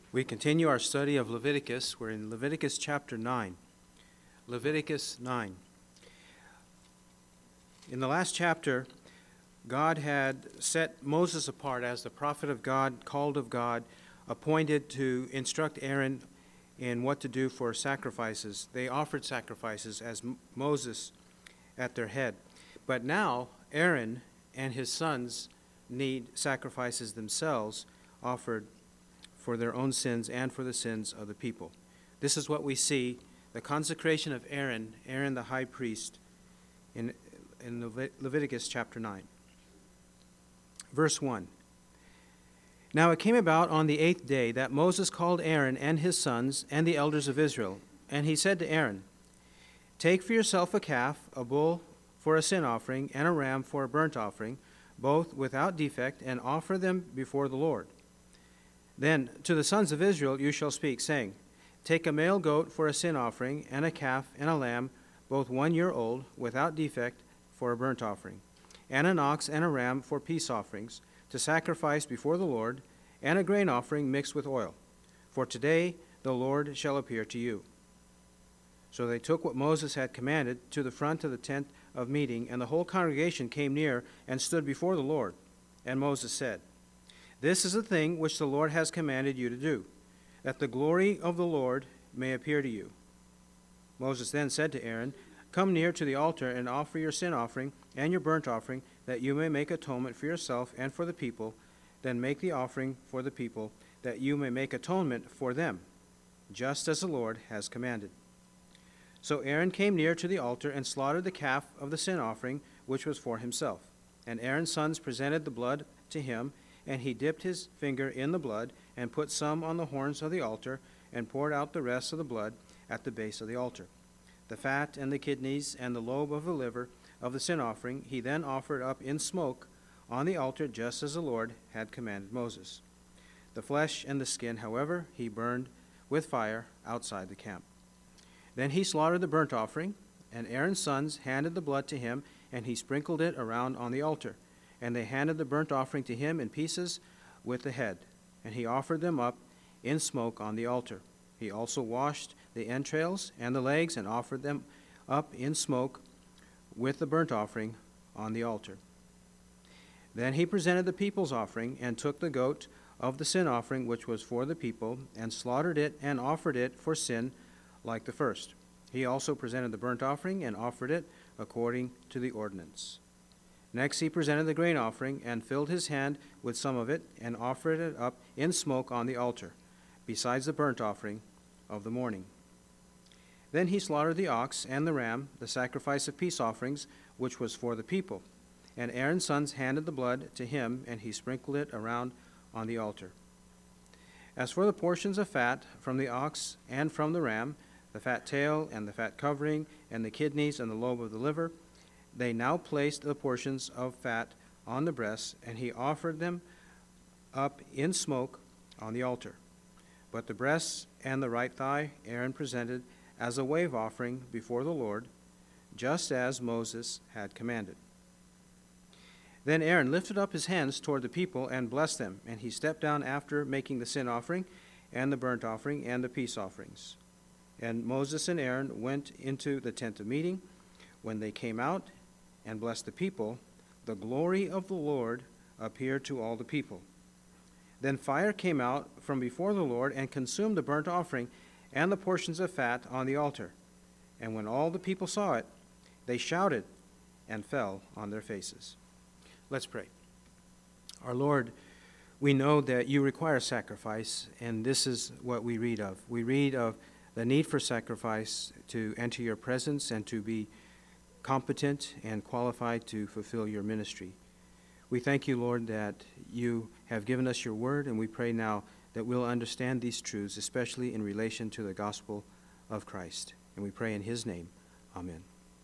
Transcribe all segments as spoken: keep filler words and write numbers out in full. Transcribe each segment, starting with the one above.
We continue our study of Leviticus. We're in Leviticus chapter nine. Leviticus nine. In the last chapter, God had set Moses apart as the prophet of God, called of God, appointed to instruct Aaron in what to do for sacrifices. They offered sacrifices as Moses at their head. But now Aaron and his sons need sacrifices themselves offered for their own sins and for the sins of the people. This is what we see, the consecration of Aaron, Aaron the high priest, in, in Levit- Leviticus chapter nine. Verse one. Now it came about on the eighth day that Moses called Aaron and his sons and the elders of Israel, and he said to Aaron, "Take for yourself a calf, a bull for a sin offering, and a ram for a burnt offering, both without defect, and offer them before the Lord. Then to the sons of Israel you shall speak, saying, Take a male goat for a sin offering, and a calf and a lamb, both one year old, without defect, for a burnt offering, and an ox and a ram for peace offerings, to sacrifice before the Lord, and a grain offering mixed with oil. For today the Lord shall appear to you." So they took what Moses had commanded to the front of the tent of meeting, and the whole congregation came near and stood before the Lord. And Moses said, "This is the thing which the Lord has commanded you to do, that the glory of the Lord may appear to you." Moses then said to Aaron, "Come near to the altar and offer your sin offering and your burnt offering, that you may make atonement for yourself and for the people. Then make the offering for the people, that you may make atonement for them, just as the Lord has commanded." So Aaron came near to the altar and slaughtered the calf of the sin offering, which was for himself. And Aaron's sons presented the blood to him, and he dipped his finger in the blood, and put some on the horns of the altar, and poured out the rest of the blood at the base of the altar. The fat and the kidneys and the lobe of the liver of the sin offering he then offered up in smoke on the altar, just as the Lord had commanded Moses. The flesh and the skin, however, he burned with fire outside the camp. Then he slaughtered the burnt offering, and Aaron's sons handed the blood to him, and he sprinkled it around on the altar. And they handed the burnt offering to him in pieces with the head, and he offered them up in smoke on the altar. He also washed the entrails and the legs, and offered them up in smoke with the burnt offering on the altar. Then he presented the people's offering, and took the goat of the sin offering, which was for the people, and slaughtered it and offered it for sin like the first. He also presented the burnt offering, and offered it according to the ordinance. Next he presented the grain offering, and filled his hand with some of it, and offered it up in smoke on the altar, besides the burnt offering of the morning. Then he slaughtered the ox and the ram, the sacrifice of peace offerings, which was for the people. And Aaron's sons handed the blood to him, and he sprinkled it around on the altar. As for the portions of fat from the ox and from the ram, the fat tail and the fat covering, and the kidneys and the lobe of the liver, they now placed the portions of fat on the breasts, and he offered them up in smoke on the altar. But the breasts and the right thigh Aaron presented as a wave offering before the Lord, just as Moses had commanded. Then Aaron lifted up his hands toward the people and blessed them, and he stepped down after making the sin offering and the burnt offering and the peace offerings. And Moses and Aaron went into the tent of meeting. When they came out and blessed the people, the glory of the Lord appeared to all the people. Then fire came out from before the Lord and consumed the burnt offering and the portions of fat on the altar. And when all the people saw it, they shouted and fell on their faces. Let's pray. Our Lord, we know that you require sacrifice, and this is what we read of. We read of the need for sacrifice to enter your presence and to be competent and qualified to fulfill your ministry. We thank you, Lord, that you have given us your word, and we pray now that we'll understand these truths, especially in relation to the gospel of Christ. And we pray in his name. Amen.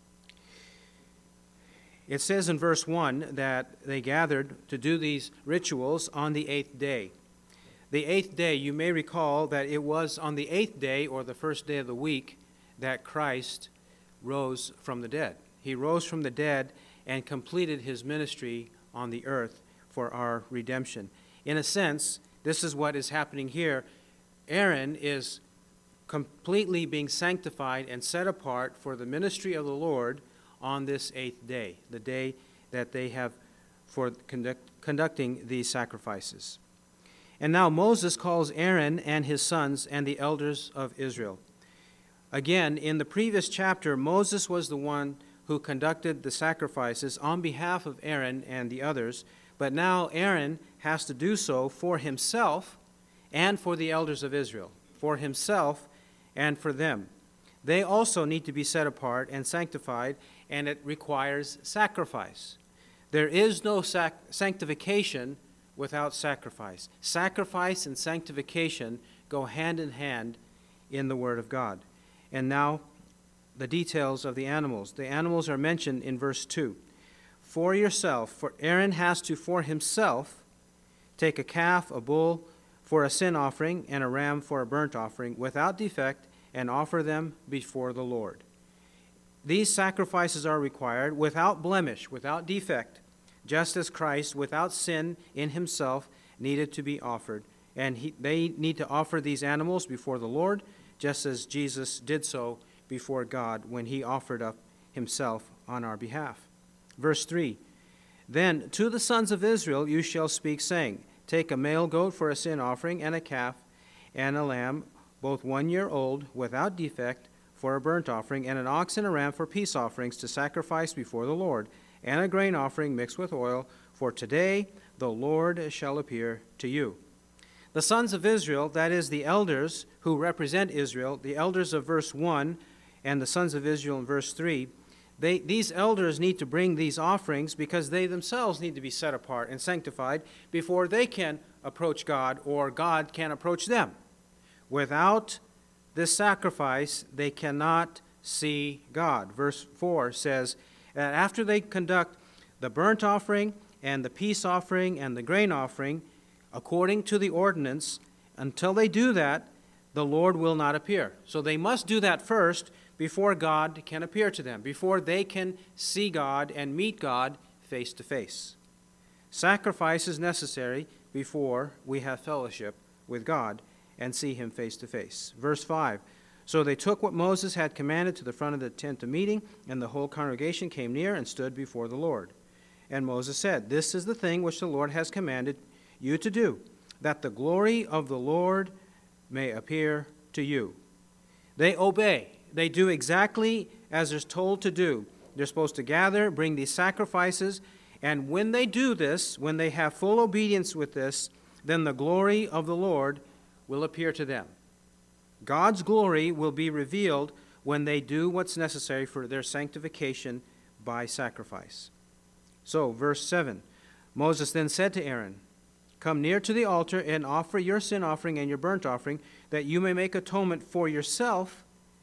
It says in verse one that they gathered to do these rituals on the eighth day. The eighth day, you may recall that it was on the eighth day, or the first day of the week, that Christ rose from the dead. He rose from the dead and completed his ministry on the earth for our redemption. In a sense, this is what is happening here. Aaron is completely being sanctified and set apart for the ministry of the Lord on this eighth day, the day that they have for conduct, conducting these sacrifices. And now Moses calls Aaron and his sons and the elders of Israel. Again, in the previous chapter, Moses was the one who conducted the sacrifices on behalf of Aaron and the others, but now Aaron has to do so for himself and for the elders of Israel, for himself and for them. They also need to be set apart and sanctified, and it requires sacrifice. There is no sac- sanctification without sacrifice. Sacrifice and sanctification go hand in hand in the Word of God. And now, the details of the animals. The animals are mentioned in verse two. For yourself, for Aaron has to, for himself, take a calf, a bull, for a sin offering, and a ram for a burnt offering, without defect, and offer them before the Lord. These sacrifices are required without blemish, without defect, just as Christ, without sin in himself, needed to be offered. And he, they need to offer these animals before the Lord, just as Jesus did so before God when he offered up himself on our behalf. Verse three, Then to the sons of Israel you shall speak, saying, Take a male goat for a sin offering, and a calf, and a lamb, both one year old, without defect, for a burnt offering, and an ox and a ram for peace offerings to sacrifice before the Lord, and a grain offering mixed with oil, for today the Lord shall appear to you. The sons of Israel, that is, the elders who represent Israel, the elders of verse one and the sons of Israel in verse three, they, these elders need to bring these offerings because they themselves need to be set apart and sanctified before they can approach God or God can approach them. Without this sacrifice, they cannot see God. Verse four says that after they conduct the burnt offering and the peace offering and the grain offering, according to the ordinance, until they do that, the Lord will not appear. So they must do that first before God can appear to them, before they can see God and meet God face to face. Sacrifice is necessary before we have fellowship with God and see him face to face. Verse five, So they took what Moses had commanded to the front of the tent of meeting, and the whole congregation came near and stood before the Lord. And Moses said, This is the thing which the Lord has commanded you to do, that the glory of the Lord may appear to you. They obey. They do exactly as they're told to do. They're supposed to gather, bring these sacrifices, and when they do this, when they have full obedience with this, then the glory of the Lord will appear to them. God's glory will be revealed when they do what's necessary for their sanctification by sacrifice. So, verse seven, Moses then said to Aaron, Come near to the altar and offer your sin offering and your burnt offering, that you may make atonement for yourself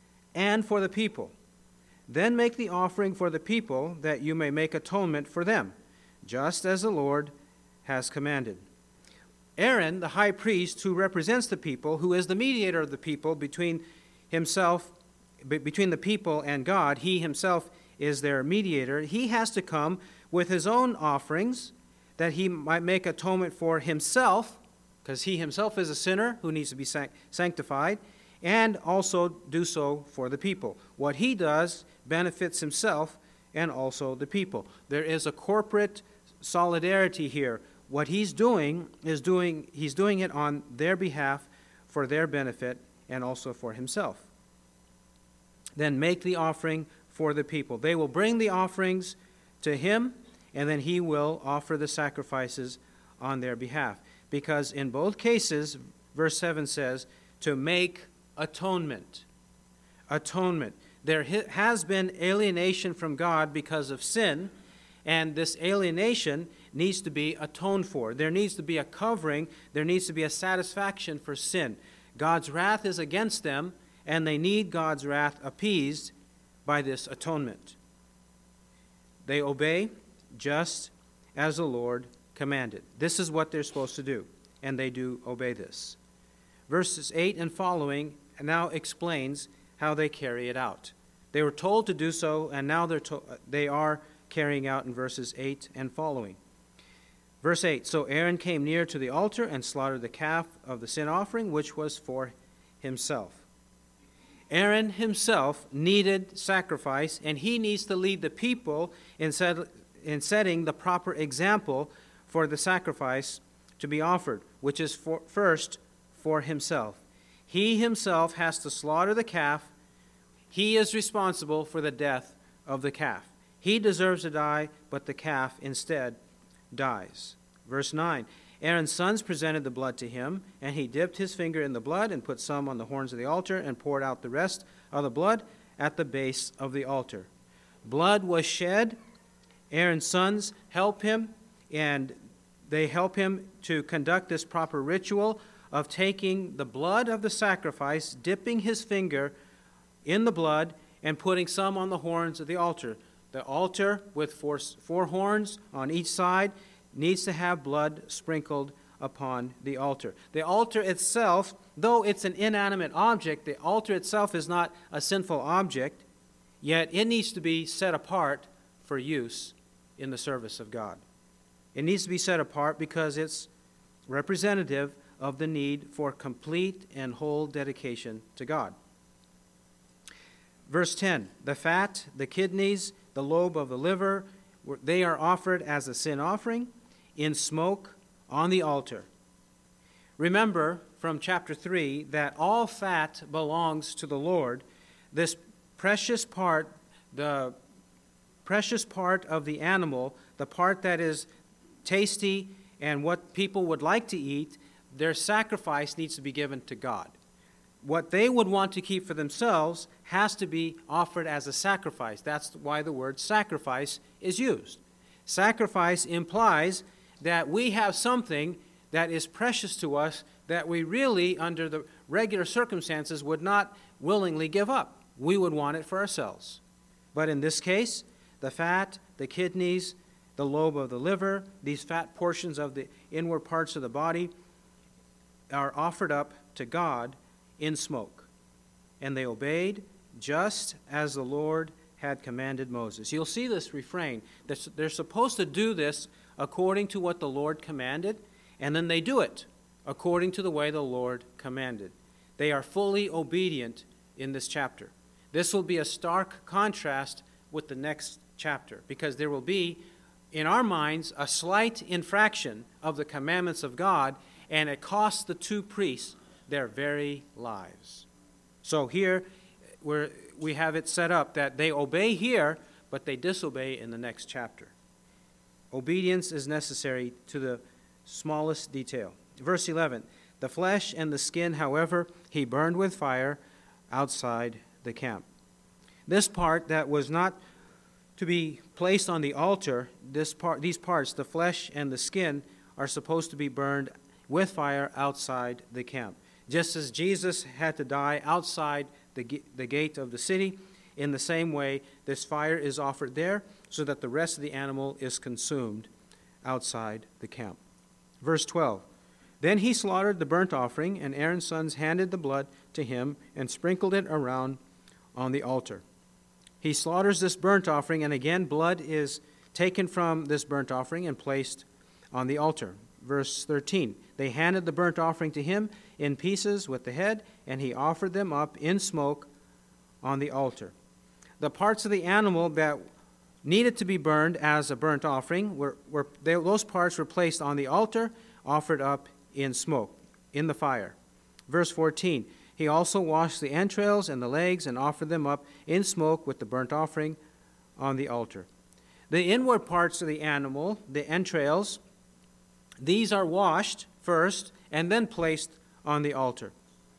and for the people. Then make the offering for the people, that you may make atonement for them, just as the Lord has commanded. Aaron, the high priest who represents the people, who is the mediator of the people between himself, between the people and God, he himself is their mediator. He has to come with his own offerings, that he might make atonement for himself, because he himself is a sinner who needs to be sanctified, and also do so for the people. What he does benefits himself and also the people. There is a corporate solidarity here. What he's doing is doing he's doing it on their behalf, for their benefit, and also for himself. Then make the offering for the people. They will bring the offerings to him, and then he will offer the sacrifices on their behalf. Because in both cases, verse seven says, to make atonement. Atonement. There has been alienation from God because of sin, and this alienation needs to be atoned for. There needs to be a covering. There needs to be a satisfaction for sin. God's wrath is against them, and they need God's wrath appeased by this atonement. They obey just as the Lord commanded. This is what they're supposed to do, and they do obey this. Verses eight and following now explains how they carry it out. They were told to do so, and now they're to- they are carrying out in verses eight and following. Verse eight, so Aaron came near to the altar and slaughtered the calf of the sin offering, which was for himself. Aaron himself needed sacrifice, and he needs to lead the people in, set, in setting the proper example for the sacrifice to be offered, which is for, first for himself. He himself has to slaughter the calf. He is responsible for the death of the calf. He deserves to die, but the calf instead dies. Verse nine, Aaron's sons presented the blood to him, and he dipped his finger in the blood and put some on the horns of the altar and poured out the rest of the blood at the base of the altar. Blood was shed. Aaron's sons help him, and they help him to conduct this proper ritual of taking the blood of the sacrifice, dipping his finger in the blood, and putting some on the horns of the altar. The altar with four, four horns on each side needs to have blood sprinkled upon the altar. The altar itself, though it's an inanimate object, the altar itself is not a sinful object, yet it needs to be set apart for use in the service of God. It needs to be set apart because it's representative of the need for complete and whole dedication to God. Verse ten, the fat, the kidneys, the lobe of the liver, they are offered as a sin offering in smoke on the altar. Remember from chapter three that all fat belongs to the Lord. This precious part, the precious part of the animal, the part that is tasty and what people would like to eat, their sacrifice needs to be given to God. What they would want to keep for themselves has to be offered as a sacrifice. That's why the word sacrifice is used. Sacrifice implies that we have something that is precious to us that we really, under the regular circumstances, would not willingly give up. We would want it for ourselves. But in this case, the fat, the kidneys, the lobe of the liver, these fat portions of the inward parts of the body are offered up to God in smoke. And they obeyed just as the Lord had commanded Moses. You'll see this refrain. They're supposed to do this according to what the Lord commanded, and then they do it according to the way the Lord commanded. They are fully obedient in this chapter. This will be a stark contrast with the next chapter, because there will be, in our minds, a slight infraction of the commandments of God, and it costs the two priests their very lives. So here we're, we have it set up that they obey here, but they disobey in the next chapter. Obedience is necessary to the smallest detail. Verse eleven, the flesh and the skin, however, he burned with fire outside the camp. This part that was not to be placed on the altar, this part, these parts, the flesh and the skin, are supposed to be burned with fire outside the camp. Just as Jesus had to die outside the, the gate of the city, in the same way, this fire is offered there so that the rest of the animal is consumed outside the camp. Verse twelve, then he slaughtered the burnt offering, and Aaron's sons handed the blood to him and sprinkled it around on the altar. He slaughters this burnt offering, and again blood is taken from this burnt offering and placed on the altar. Verse thirteen, they handed the burnt offering to him in pieces with the head, and he offered them up in smoke on the altar. The parts of the animal that needed to be burned as a burnt offering, were, were they, those parts were placed on the altar, offered up in smoke, in the fire. Verse fourteen, he also washed the entrails and the legs and offered them up in smoke with the burnt offering on the altar. The inward parts of the animal, the entrails, these are washed first and then placed on the altar.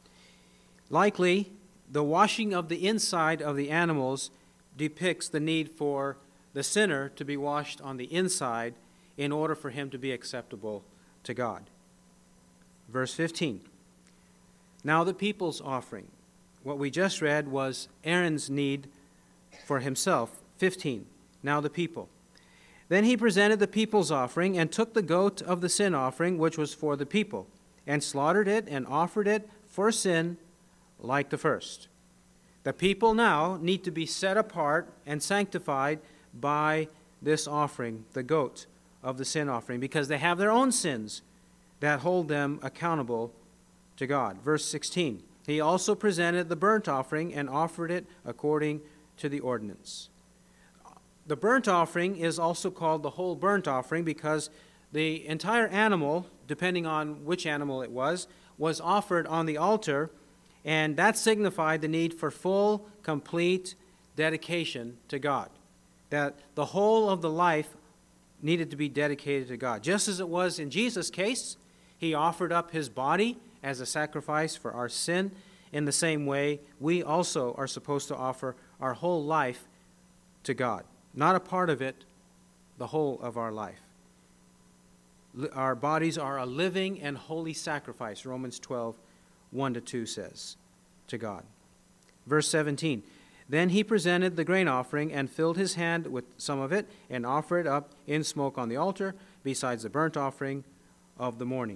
Likely, the washing of the inside of the animals depicts the need for the sinner to be washed on the inside in order for him to be acceptable to God. Verse fifteen. Now the people's offering. What we just read was Aaron's need for himself. fifteen. Now the people. Then he presented the people's offering and took the goat of the sin offering, which was for the people, and slaughtered it and offered it for sin like the first. The people now need to be set apart and sanctified by this offering, the goat of the sin offering, because they have their own sins that hold them accountable to God. Verse sixteen, he also presented the burnt offering and offered it according to the ordinance. The burnt offering is also called the whole burnt offering because the entire animal, depending on which animal it was, was offered on the altar, and that signified the need for full, complete dedication to God. That the whole of the life needed to be dedicated to God. Just as it was in Jesus' case, he offered up his body as a sacrifice for our sin. In the same way, we also are supposed to offer our whole life to God. Not a part of it, the whole of our life. Our bodies are a living and holy sacrifice, Romans twelve, one to two says, to God. Verse seventeen, then he presented the grain offering and filled his hand with some of it and offered it up in smoke on the altar besides the burnt offering of the morning.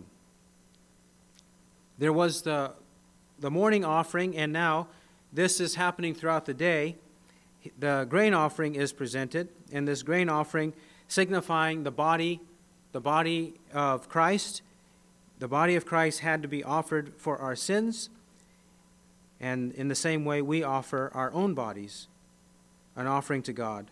There was the, the morning offering, and now this is happening throughout the day. The grain offering is presented, and this grain offering signifying the body, the body of Christ. The body of Christ had to be offered for our sins, and in the same way we offer our own bodies, an offering to God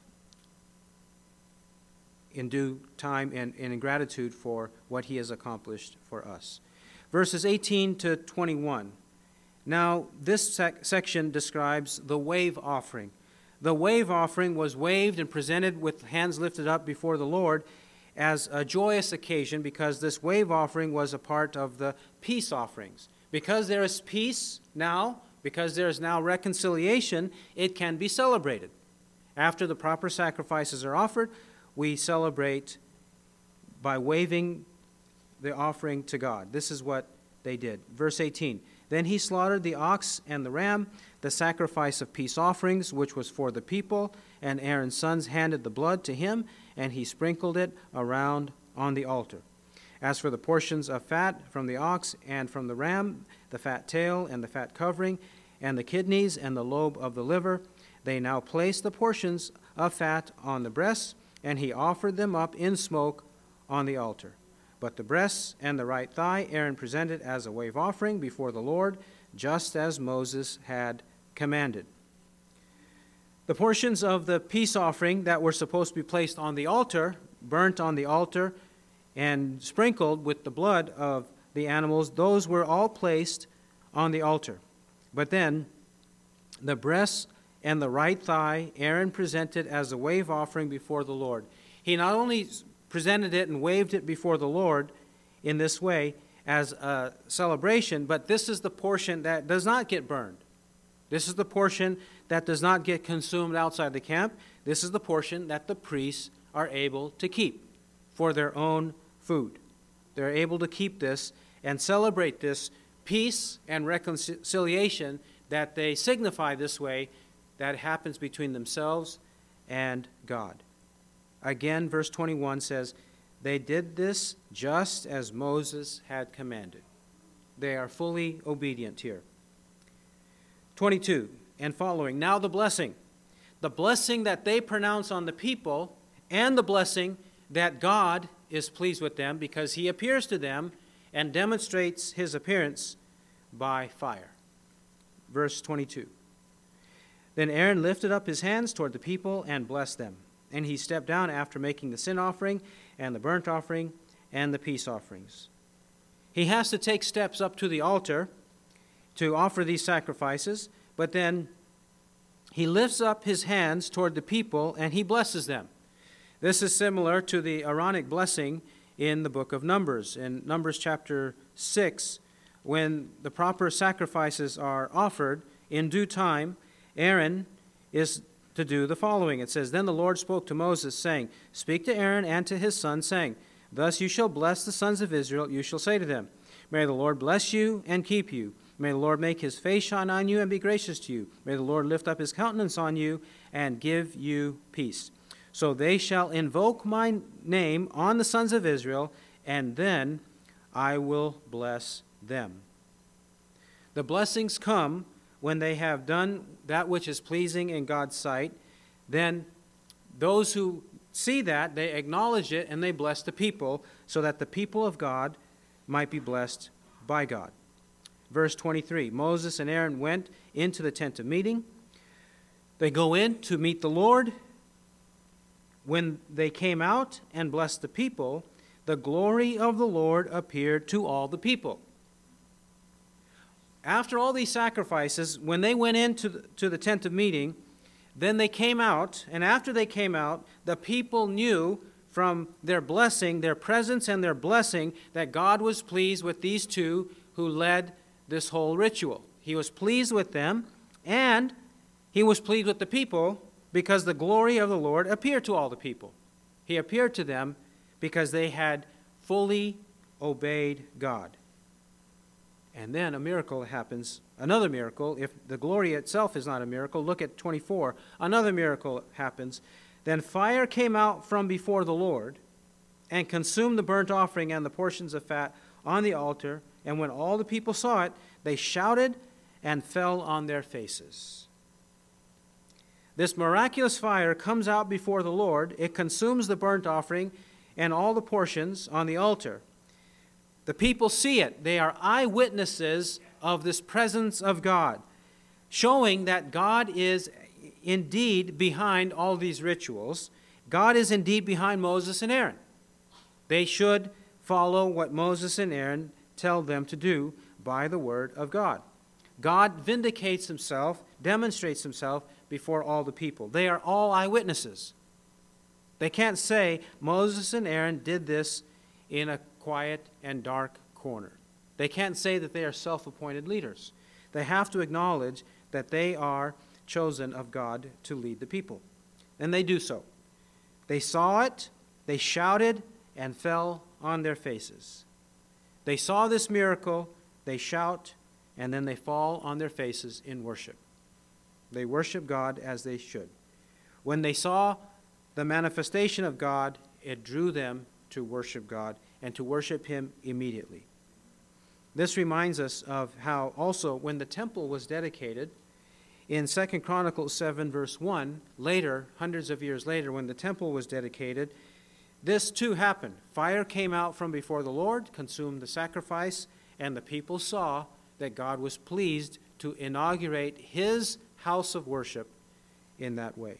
in due time and, and in gratitude for what he has accomplished for us. Verses eighteen to twenty-one. Now, this sec- section describes the wave offering. The wave offering was waved and presented with hands lifted up before the Lord as a joyous occasion, because this wave offering was a part of the peace offerings. Because there is peace now, because there is now reconciliation, it can be celebrated. After the proper sacrifices are offered, we celebrate by waving the offering to God. This is what they did. Verse eighteen, then he slaughtered the ox and the ram, the sacrifice of peace offerings, which was for the people, and Aaron's sons handed the blood to him, and he sprinkled it around on the altar. As for the portions of fat from the ox and from the ram, the fat tail and the fat covering, and the kidneys and the lobe of the liver, they now placed the portions of fat on the breasts, and he offered them up in smoke on the altar. But the breasts and the right thigh Aaron presented as a wave offering before the Lord, just as Moses had commanded. The portions of the peace offering that were supposed to be placed on the altar, burnt on the altar, and sprinkled with the blood of the animals, those were all placed on the altar. But then the breasts and the right thigh Aaron presented as a wave offering before the Lord. He not only presented it and waved it before the Lord in this way as a celebration, but this is the portion that does not get burned. This is the portion that does not get consumed outside the camp. This is the portion that the priests are able to keep for their own food. They're able to keep this and celebrate this peace and reconciliation that they signify this way, that happens between themselves and God. Again, verse twenty-one says, they did this just as Moses had commanded. They are fully obedient here. twenty-two and following. Now the blessing. The blessing that they pronounce on the people, and the blessing that God is pleased with them because he appears to them and demonstrates his appearance by fire. Verse twenty-two. Then Aaron lifted up his hands toward the people and blessed them. And he stepped down after making the sin offering and the burnt offering and the peace offerings. He has to take steps up to the altar to offer these sacrifices, but then he lifts up his hands toward the people and he blesses them. This is similar to the Aaronic blessing in the book of Numbers. In Numbers chapter six, when the proper sacrifices are offered in due time, Aaron is to do the following. It says, then the Lord spoke to Moses, saying, speak to Aaron and to his sons, saying, thus you shall bless the sons of Israel. You shall say to them, may the Lord bless you and keep you. May the Lord make his face shine on you and be gracious to you. May the Lord lift up his countenance on you and give you peace. So they shall invoke my name on the sons of Israel, and then I will bless them. The blessings come when they have done that which is pleasing in God's sight. Then those who see that, they acknowledge it, and they bless the people, so that the people of God might be blessed by God. Verse twenty-three, Moses and Aaron went into the tent of meeting. They go in to meet the Lord. When they came out and blessed the people, the glory of the Lord appeared to all the people. After all these sacrifices, when they went into the, to the tent of meeting, then they came out, and after they came out, the people knew from their blessing, their presence and their blessing, that God was pleased with these two who led this whole ritual. He was pleased with them, and he was pleased with the people because the glory of the Lord appeared to all the people. He appeared to them because they had fully obeyed God. And then a miracle happens, another miracle. If the glory itself is not a miracle, look at twenty-four. Another miracle happens. Then fire came out from before the Lord and consumed the burnt offering and the portions of fat on the altar. And when all the people saw it, they shouted and fell on their faces. This miraculous fire comes out before the Lord. It consumes the burnt offering and all the portions on the altar. The people see it. They are eyewitnesses of this presence of God, showing that God is indeed behind all these rituals. God is indeed behind Moses and Aaron. They should follow what Moses and Aaron tell them to do by the word of God. God vindicates himself, demonstrates himself before all the people. They are all eyewitnesses. They can't say Moses and Aaron did this in a quiet and dark corner. They can't say that they are self-appointed leaders. They have to acknowledge that they are chosen of God to lead the people. And they do so. They saw it, they shouted, and fell on their faces. They saw this miracle, they shout, and then they fall on their faces in worship. They worship God as they should. When they saw the manifestation of God, it drew them to worship God and to worship him immediately. This reminds us of how also when the temple was dedicated, in Second Chronicles seven verse one, later, hundreds of years later, when the temple was dedicated, this too happened. Fire came out from before the Lord, consumed the sacrifice, and the people saw that God was pleased to inaugurate his house of worship in that way.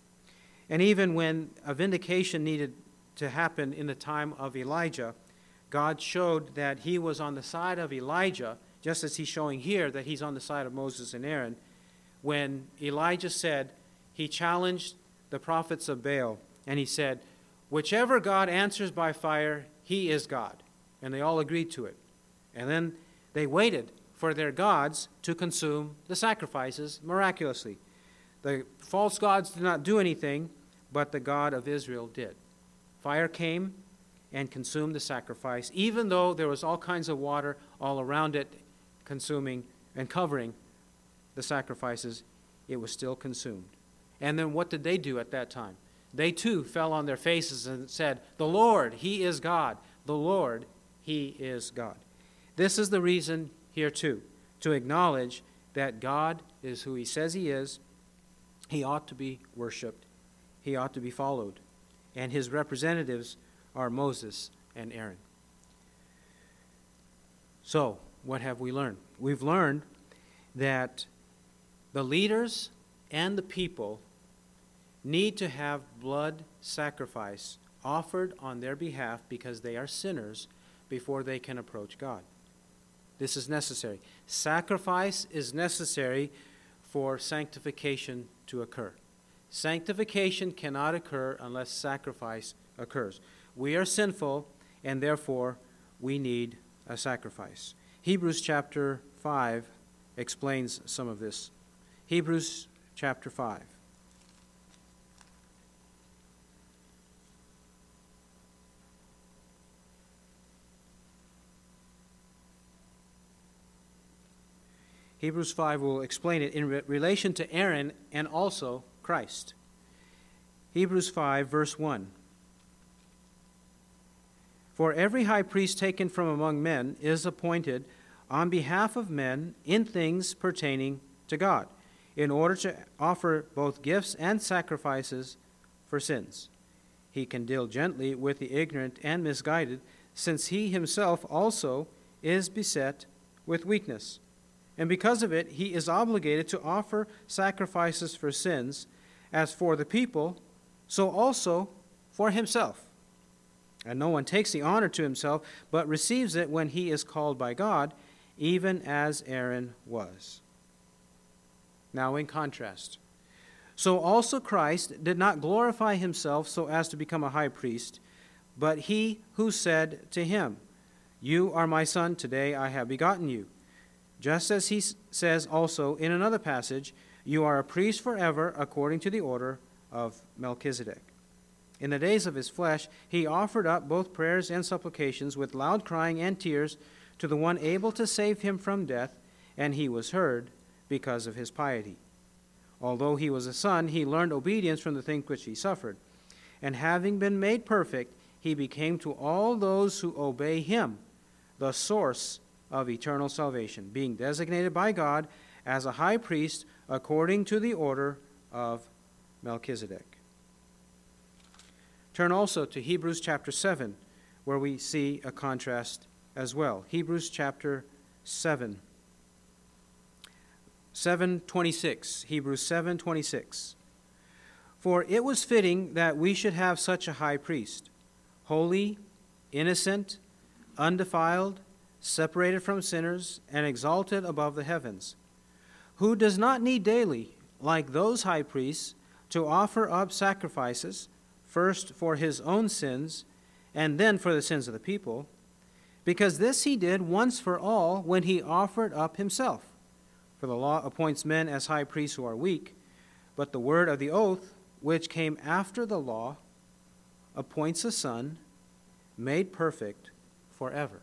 And even when a vindication needed to happen in the time of Elijah, God showed that he was on the side of Elijah, just as he's showing here that he's on the side of Moses and Aaron. When Elijah said, he challenged the prophets of Baal, and he said, whichever God answers by fire, he is God. And they all agreed to it. And then they waited for their gods to consume the sacrifices miraculously. The false gods did not do anything, but the God of Israel did. Fire came and consumed the sacrifice, even though there was all kinds of water all around it, consuming and covering the sacrifices, it was still consumed. And then what did they do at that time? They too fell on their faces and said, the Lord, he is God. The Lord, he is God. This is the reason here too, to acknowledge that God is who he says he is. He ought to be worshiped. He ought to be followed. And his representatives are Moses and Aaron. So, what have we learned? We've learned that the leaders and the people need to have blood sacrifice offered on their behalf because they are sinners before they can approach God. This is necessary. Sacrifice is necessary for sanctification to occur. Sanctification cannot occur unless sacrifice occurs. We are sinful, and therefore we need a sacrifice. Hebrews chapter five explains some of this. Hebrews chapter five. Hebrews five will explain it in re- relation to Aaron and also Christ. Hebrews five, verse one. For every high priest taken from among men is appointed on behalf of men in things pertaining to God, in order to offer both gifts and sacrifices for sins. he can deal gently with the ignorant and misguided, since he himself also is beset with weakness. And because of it, he is obligated to offer sacrifices for sins, as for the people, so also for himself. And no one takes the honor to himself, but receives it when he is called by God, even as Aaron was. Now in contrast, so also Christ did not glorify himself so as to become a high priest, but he who said to him, "You are my son, today I have begotten you." Just as he says also in another passage, "You are a priest forever according to the order of Melchizedek." In the days of his flesh, he offered up both prayers and supplications with loud crying and tears to the one able to save him from death, and he was heard because of his piety. Although he was a son, he learned obedience from the things which he suffered. And having been made perfect, he became to all those who obey him the source of eternal salvation, being designated by God as a high priest according to the order of Melchizedek. Turn also to Hebrews chapter seven, where we see a contrast as well. Hebrews chapter seven. seven twenty-six, Hebrews seven twenty-six. For it was fitting that we should have such a high priest, holy, innocent, undefiled, separated from sinners, and exalted above the heavens, who does not need daily, like those high priests, to offer up sacrifices, first for his own sins, and then for the sins of the people, because this he did once for all when he offered up himself. For the law appoints men as high priests who are weak, but the word of the oath, which came after the law, appoints a son made perfect forever.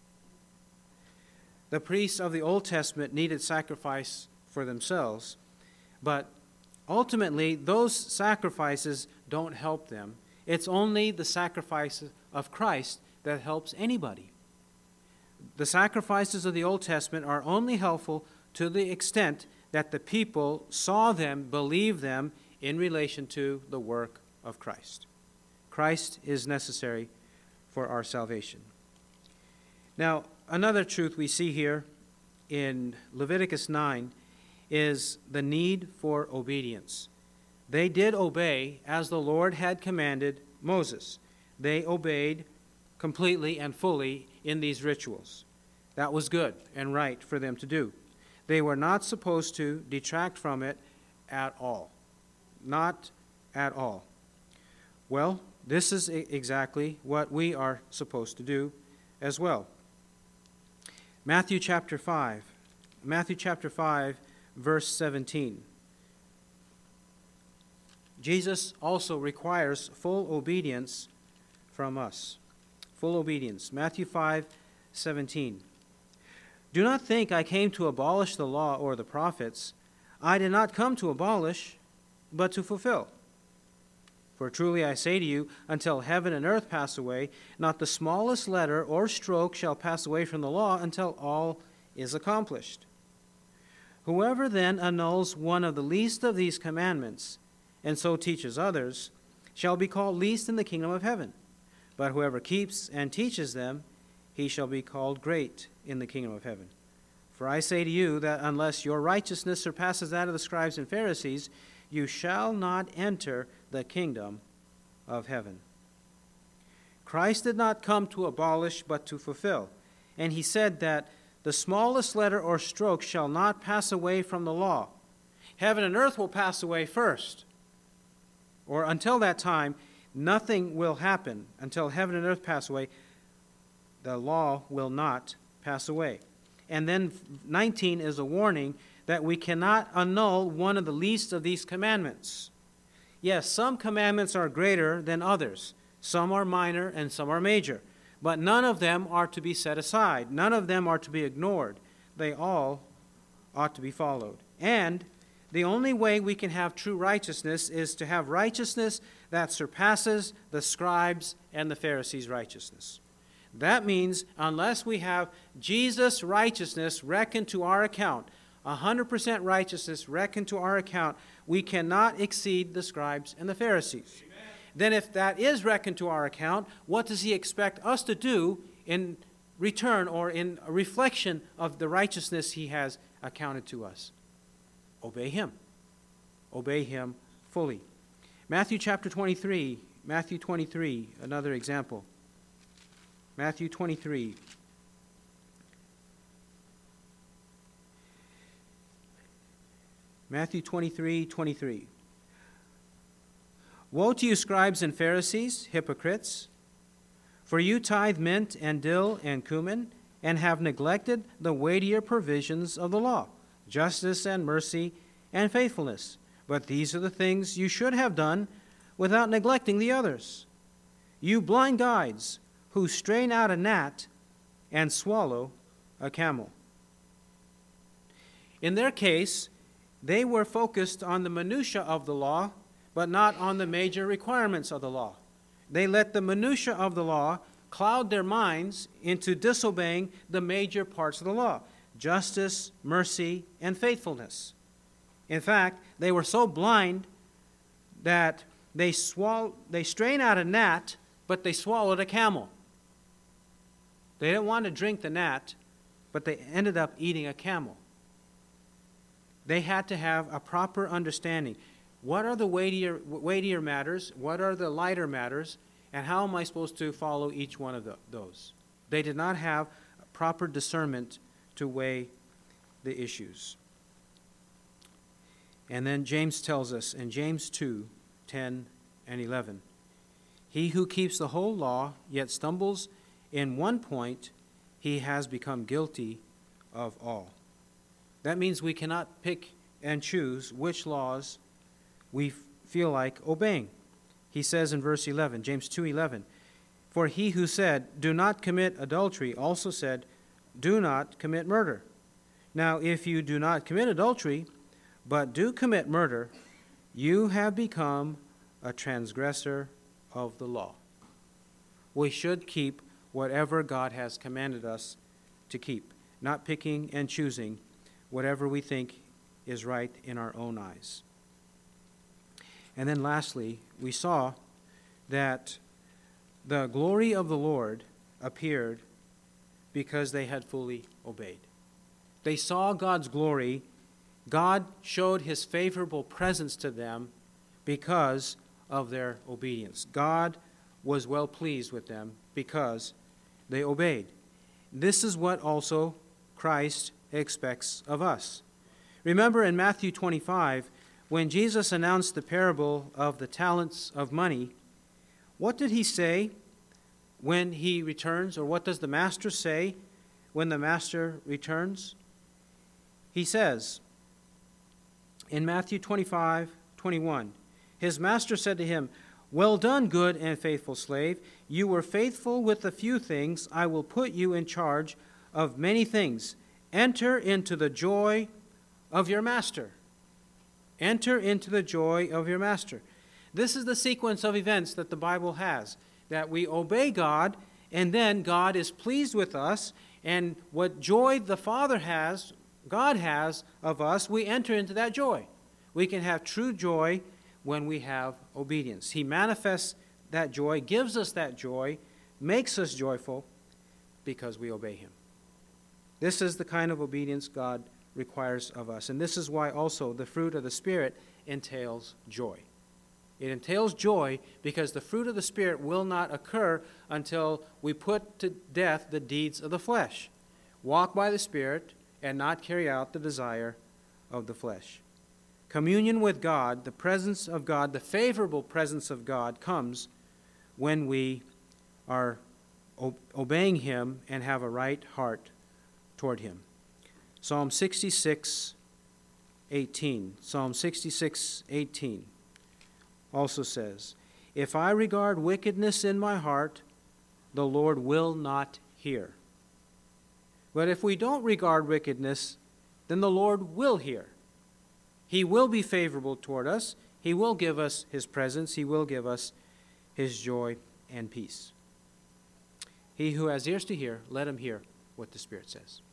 The priests of the Old Testament needed sacrifice for themselves, but ultimately those sacrifices don't help them. It's only the sacrifice of Christ that helps anybody. The sacrifices of the Old Testament are only helpful to the extent that the people saw them, believed them in relation to the work of Christ. Christ is necessary for our salvation. Now, another truth we see here in Leviticus nine is the need for obedience. They did obey as the Lord had commanded Moses. They obeyed completely and fully in these rituals. That was good and right for them to do. They were not supposed to detract from it at all. Not at all. Well, this is exactly what we are supposed to do as well. Matthew chapter five. Matthew chapter five, verse seventeen. Jesus also requires full obedience from us. Full obedience. Matthew five, seventeen. Do not think I came to abolish the law or the prophets. I did not come to abolish, but to fulfill. For truly I say to you, until heaven and earth pass away, not the smallest letter or stroke shall pass away from the law until all is accomplished. Whoever then annuls one of the least of these commandments, and so teaches others, shall be called least in the kingdom of heaven. But whoever keeps and teaches them, he shall be called great in the kingdom of heaven. For I say to you that unless your righteousness surpasses that of the scribes and Pharisees, you shall not enter the kingdom of heaven. Christ did not come to abolish, but to fulfill. And he said that the smallest letter or stroke shall not pass away from the law. Heaven and earth will pass away first. Or until that time, nothing will happen. Until heaven and earth pass away, the law will not pass away. And then nineteen is a warning that we cannot annul one of the least of these commandments. Yes, some commandments are greater than others. Some are minor and some are major. But none of them are to be set aside. None of them are to be ignored. They all ought to be followed. And the only way we can have true righteousness is to have righteousness that surpasses the scribes and the Pharisees' righteousness. That means unless we have Jesus' righteousness reckoned to our account, one hundred percent righteousness reckoned to our account, we cannot exceed the scribes and the Pharisees. Amen. then if that is reckoned to our account, what does he expect us to do in return or in reflection of the righteousness he has accounted to us? Obey him. Obey him fully. Matthew chapter twenty-three, Matthew twenty-three, another example. Matthew twenty-three. Matthew twenty-three, twenty-three. Woe to you, scribes and Pharisees, hypocrites! For you tithe mint and dill and cumin, and have neglected the weightier provisions of the law, justice and mercy and faithfulness. But these are the things you should have done without neglecting the others. You blind guides, who strain out a gnat and swallow a camel. In their case, they were focused on the minutiae of the law, but not on the major requirements of the law. They let the minutiae of the law cloud their minds into disobeying the major parts of the law: justice, mercy, and faithfulness. In fact, they were so blind that they swall- they strained out a gnat, but they swallowed a camel. They didn't want to drink the gnat, but they ended up eating a camel. They had to have a proper understanding. What are the weightier, weightier matters? What are the lighter matters? And how am I supposed to follow each one of the, those? They did not have proper discernment to weigh the issues. And then James tells us in James two, ten and eleven, he who keeps the whole law yet stumbles in one point, he has become guilty of all. That means we cannot pick and choose which laws we feel like obeying. He says in verse eleven, James two eleven, for he who said, do not commit adultery, also said, do not commit murder. Now, if you do not commit adultery, but do commit murder, you have become a transgressor of the law. We should keep whatever God has commanded us to keep, not picking and choosing whatever we think is right in our own eyes. And then lastly, we saw that the glory of the Lord appeared because they had fully obeyed. They saw God's glory. God showed his favorable presence to them because of their obedience. God was well pleased with them because they obeyed. This is what also Christ expects of us. Remember in Matthew twenty-five, when Jesus announced the parable of the talents of money, what did he say when he returns, or what does the master say when the master returns? He says in Matthew twenty-five, twenty-one, his master said to him, well done, good and faithful slave. You were faithful with a few things. I will put you in charge of many things. Enter into the joy of your master. Enter into the joy of your master. This is the sequence of events that the Bible has, that we obey God, and then God is pleased with us, and what joy the Father has, God has of us, we enter into that joy. We can have true joy when we have obedience. He manifests that joy, gives us that joy, makes us joyful because we obey him. This is the kind of obedience God requires of us. And this is why also the fruit of the Spirit entails joy. It entails joy because the fruit of the Spirit will not occur until we put to death the deeds of the flesh. Walk by the Spirit and not carry out the desire of the flesh. Communion with God, the presence of God, the favorable presence of God comes when we are obeying him and have a right heart toward him. Psalm sixty-six, eighteen. Psalm sixty-six, eighteen also says, if I regard wickedness in my heart, the Lord will not hear. But if we don't regard wickedness, then the Lord will hear. He will be favorable toward us. He will give us his presence. He will give us his joy and peace. He who has ears to hear, let him hear what the Spirit says.